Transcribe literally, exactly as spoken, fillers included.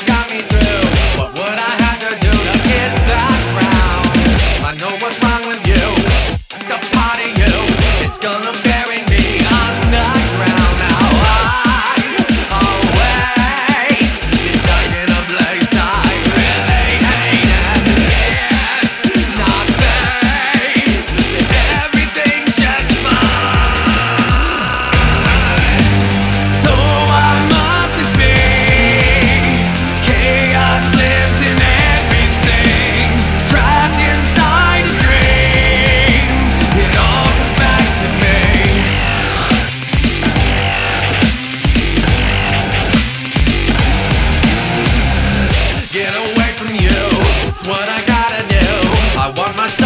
got me through. What would I have to do to get that crown? I know what's wrong with you, the part of you, it's gonna bury me underground. Now I away, you're stuck in a place I really hate, and it's not fair. Everything's just fine. So I must be chaos lives in everything, trapped inside a dream. It all comes back to me. Get away from you, it's what I gotta do. I want my